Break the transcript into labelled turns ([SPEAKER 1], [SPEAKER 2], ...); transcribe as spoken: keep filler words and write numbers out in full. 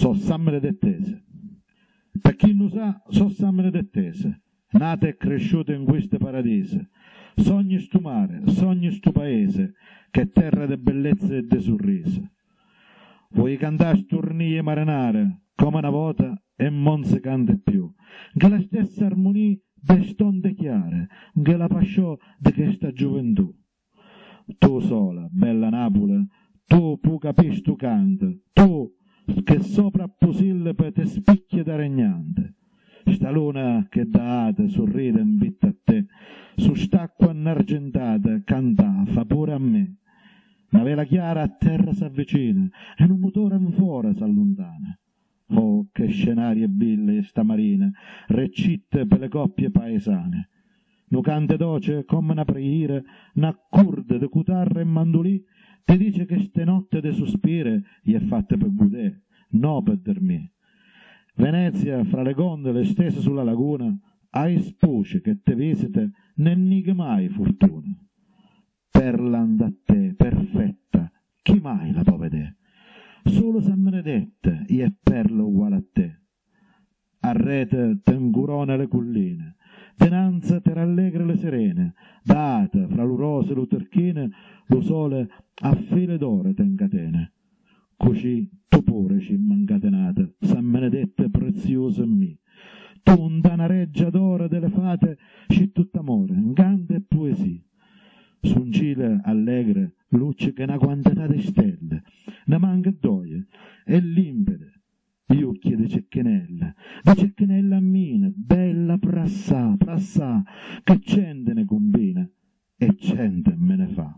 [SPEAKER 1] so sammele dettese. Per chi non sa, so sammele dettese, nata e cresciuta in questo paradiso. Sogni stu mare, sogni stu paese, che è terra de bellezze e de sorrise. Vuoi cantare sturnie marinare, come una volta, e non si canta più, che la stessa armonia de stonde chiare, che la pasciò di questa gioventù. Tu sola, bella Napoli, tu pu capisci tu canto, tu che sopra pusillepe te spicchia da regnante. Sta luna che date sorride invita a te, su st'acqua innargentata canta, fa pure a me. Una vela chiara a terra s'avvicina e un motore in fuori s'allontana. Oh, che scenario bille sta marina, recitte per le coppie paesane. Nu cante doce come una preghiera, n'accorde de cutarra e mandolì, ti dice che ste notte de sospire gli è fatte per godere, no per dormire. Venezia, fra le gondole stese sulla laguna, hai spuce che te visite, ne nighe mai fortuna. Perlanda a te, perfetta, chi mai la può vedere? Solo San Benedetta gli è perla uguale a te. A rete t'ingurona le colline, dinanzi te rallegra le serene, data fra lu rose e lu turchine, lo sole a file d'oro t'encatene. Così tu pure ci mancatenata, San Benedetta preziosa in me. Tu un dana reggia d'oro delle fate, ci tutto amore, incanto e poesia. Su un cielo allegre luce che una quantità di stelle, ne manca d'oie e limpide, gli occhi di cecchinella, di cecchinella mina, bella prassà, prassà, che cente ne combina e cente me ne fa.